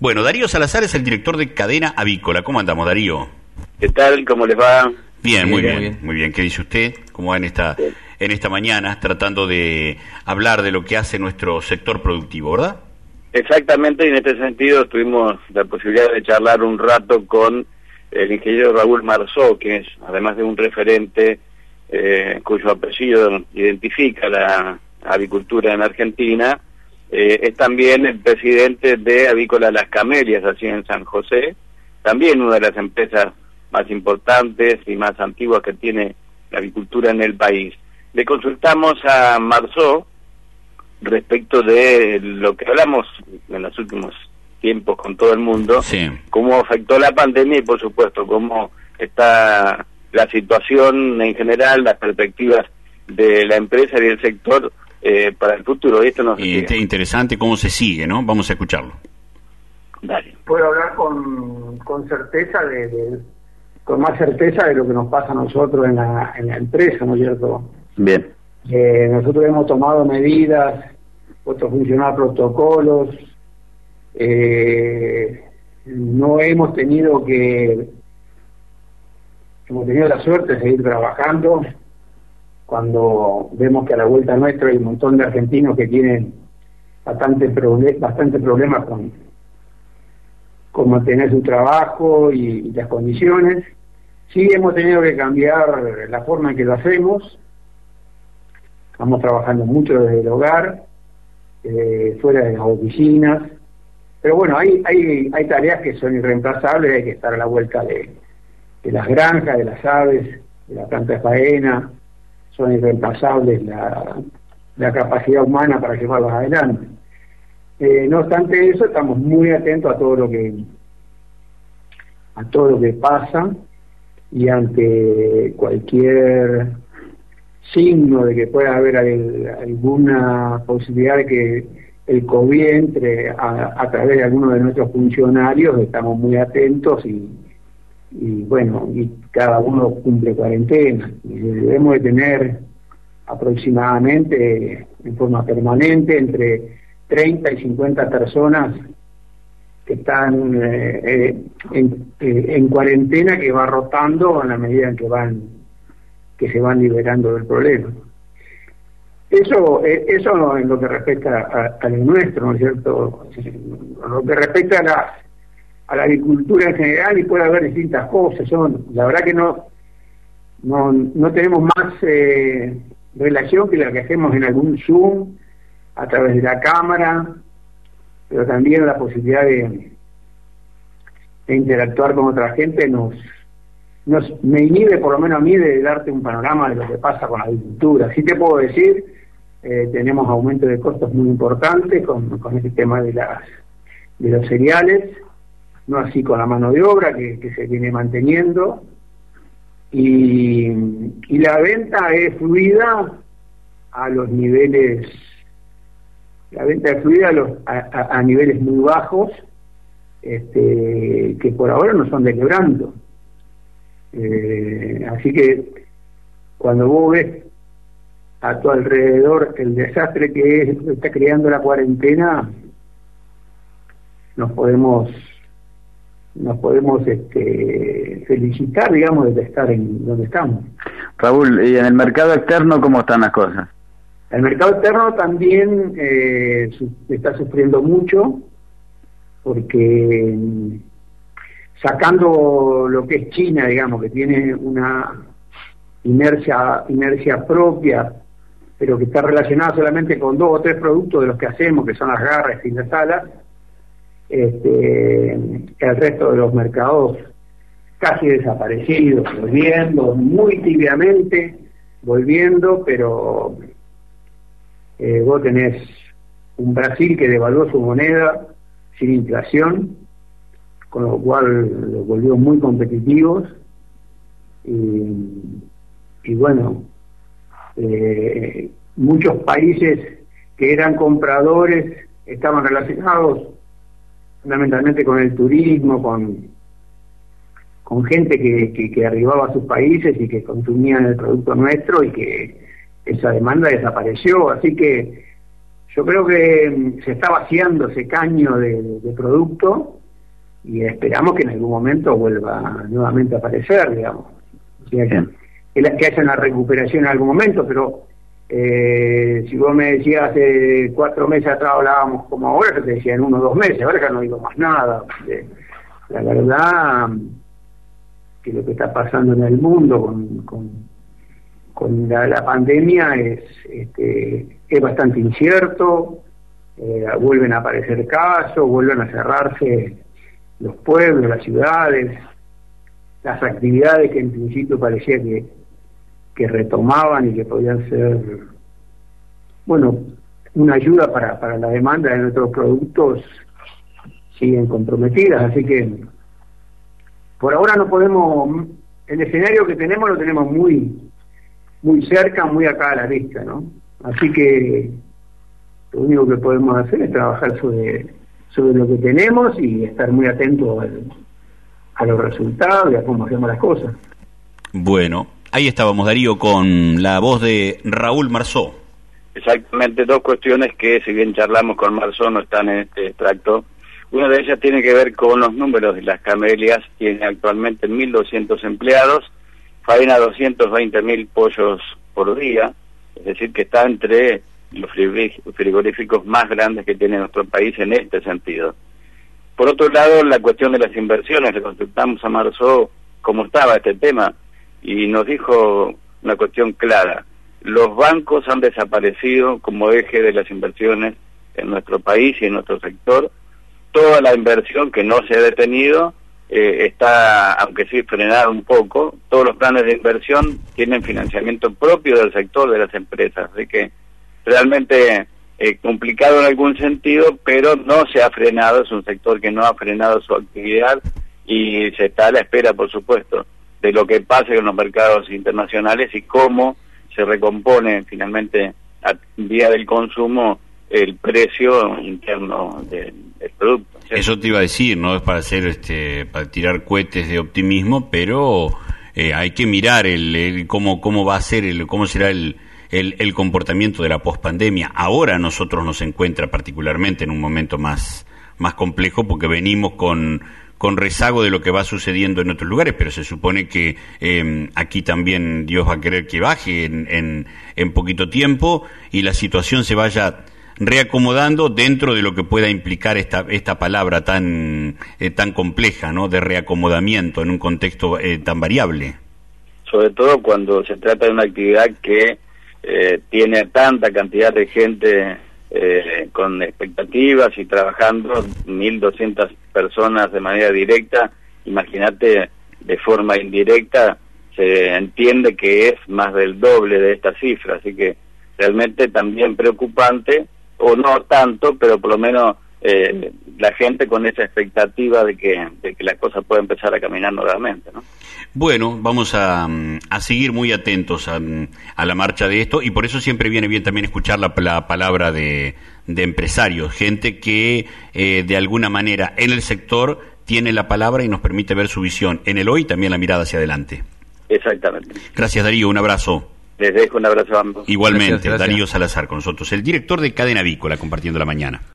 Bueno, Darío Salazar es el director de Cadena Avícola. ¿Cómo andamos, Darío? ¿Qué tal? ¿Cómo les va? Bien, muy bien, muy bien. ¿Qué dice usted? ¿Cómo va en esta mañana tratando de hablar de lo que hace nuestro sector productivo, verdad? Exactamente, y en este sentido tuvimos la posibilidad de charlar un rato con el ingeniero Raúl Marzó, que es, además de un referente cuyo apellido identifica la avicultura en Argentina, es también el presidente de Avícola Las Camelias, así en San José, también una de las empresas más importantes y más antiguas que tiene la avicultura en el país. Le consultamos a Marzó respecto de lo que hablamos en los últimos tiempos con todo el mundo, sí, cómo afectó la pandemia y por supuesto cómo está la situación en general, las perspectivas de la empresa y del sector para el futuro. Y esto nos interesante cómo se sigue, ¿no? Vamos a escucharlo. Dale. Puedo hablar con certeza con más certeza de lo que nos pasa a nosotros en la empresa, ¿no es cierto? Bien. Nosotros hemos tomado medidas, puesto a funcionar protocolos, no hemos tenido la suerte de seguir trabajando cuando vemos que a la vuelta nuestra hay un montón de argentinos que tienen bastante problemas con mantener su trabajo y las condiciones. Sí hemos tenido que cambiar la forma en que lo hacemos. Estamos trabajando mucho desde el hogar, fuera de las oficinas, pero bueno, hay tareas que son irreemplazables, hay que estar a la vuelta de las granjas, de las aves, de la planta de faena, son irreemplazables la capacidad humana para llevarlos adelante. No obstante eso, estamos muy atentos a todo lo que pasa, y ante cualquier signo de que pueda haber alguna posibilidad de que el COVID entre a través de alguno de nuestros funcionarios, estamos muy atentos y bueno, y cada uno cumple cuarentena. Y debemos de tener aproximadamente en forma permanente entre 30 y 50 personas que están en cuarentena, que va rotando a la medida en que se van liberando del problema. Eso en lo que respecta a lo nuestro, ¿no es cierto? Lo que respecta a la agricultura en general, y puede haber distintas cosas. La verdad que no tenemos más relación que la que hacemos en algún Zoom, a través de la cámara, pero también la posibilidad de interactuar con otra gente me inhibe, por lo menos a mí, de darte un panorama de lo que pasa con la agricultura. Sí te puedo decir, tenemos aumento de costos muy importantes con este tema de los cereales, no así con la mano de obra que se viene manteniendo, y la venta es fluida a los niveles, la venta es fluida a niveles muy bajos, que por ahora no son de quebranto. Así que cuando vos ves a tu alrededor el desastre que está creando la cuarentena, nos podemos felicitar, digamos, de estar en donde estamos. Raúl, ¿y en el mercado externo cómo están las cosas? El mercado externo también está sufriendo mucho, porque sacando lo que es China, digamos, que tiene una inercia propia, pero que está relacionada solamente con 2 o 3 productos de los que hacemos, que son las garras y las alas, el resto de los mercados casi desaparecidos, volviendo muy tibiamente, pero vos tenés un Brasil que devaluó su moneda sin inflación, con lo cual los volvió muy competitivos, y bueno, muchos países que eran compradores estaban relacionados fundamentalmente con el turismo, con gente que arribaba a sus países y que consumían el producto nuestro, y que esa demanda desapareció. Así que Yo creo que se está vaciando ese caño de producto y esperamos que en algún momento vuelva nuevamente a aparecer, digamos. O sea, que haya una recuperación en algún momento, pero si vos me decías hace 4 meses atrás hablábamos como ahora, yo te decía en 1 o 2 meses, ahora ya no digo más nada. La verdad que lo que está pasando en el mundo con la pandemia es bastante incierto. Vuelven a aparecer casos, vuelven a cerrarse los pueblos, las ciudades, las actividades que en principio parecía que retomaban y que podían ser, bueno, una ayuda para la demanda de nuestros productos, siguen comprometidas. Así que por ahora no podemos, el escenario que tenemos lo tenemos muy cerca, muy acá a la vista, ¿no? Así que lo único que podemos hacer es trabajar sobre lo que tenemos y estar muy atentos a los resultados y a cómo hacemos las cosas. Bueno, ahí estábamos, Darío, con la voz de Raúl Marzó. Exactamente, 2 cuestiones que, si bien charlamos con Marzó, no están en este extracto. Una de ellas tiene que ver con los números de las camelias. Tiene actualmente 1.200 empleados, faena 220.000 pollos por día, es decir, que está entre los frigoríficos más grandes que tiene nuestro país en este sentido. Por otro lado, la cuestión de las inversiones, le consultamos a Marzó cómo estaba este tema y nos dijo una cuestión clara: los bancos han desaparecido como eje de las inversiones en nuestro país y en nuestro sector. Toda la inversión que no se ha detenido está, aunque sí frenada un poco. Todos los planes de inversión tienen financiamiento propio del sector, de las empresas, así que realmente complicado en algún sentido, pero no se ha frenado, es un sector que no ha frenado su actividad y se está a la espera, por supuesto, de lo que pase con los mercados internacionales y cómo se recompone finalmente a día del consumo el precio interno del producto, ¿cierto? Eso te iba a decir, no es para hacer para tirar cohetes de optimismo, pero hay que mirar cómo va a ser cómo será el comportamiento de la pospandemia. Ahora nosotros nos encuentra particularmente en un momento más complejo porque venimos con rezago de lo que va sucediendo en otros lugares, pero se supone que aquí también Dios va a querer que baje en poquito tiempo y la situación se vaya reacomodando dentro de lo que pueda implicar esta palabra tan compleja, ¿no?, de reacomodamiento en un contexto tan variable. Sobre todo cuando se trata de una actividad que tiene tanta cantidad de gente con expectativas y trabajando, 1.200 personas de manera directa. Imagínate, de forma indirecta se entiende que es más del doble de esta cifra, así que realmente también preocupante, o no tanto, pero por lo menos la gente con esa expectativa de que la cosa pueda empezar a caminar nuevamente, ¿no? Bueno, vamos a seguir muy atentos a la marcha de esto, y por eso siempre viene bien también escuchar la palabra de empresarios, gente que de alguna manera en el sector tiene la palabra y nos permite ver su visión en el hoy y también la mirada hacia adelante. Exactamente. Gracias, Darío, un abrazo. Les dejo un abrazo a ambos. Igualmente, Gracias. Darío Salazar con nosotros, el director de Cadena Avícola, compartiendo la mañana.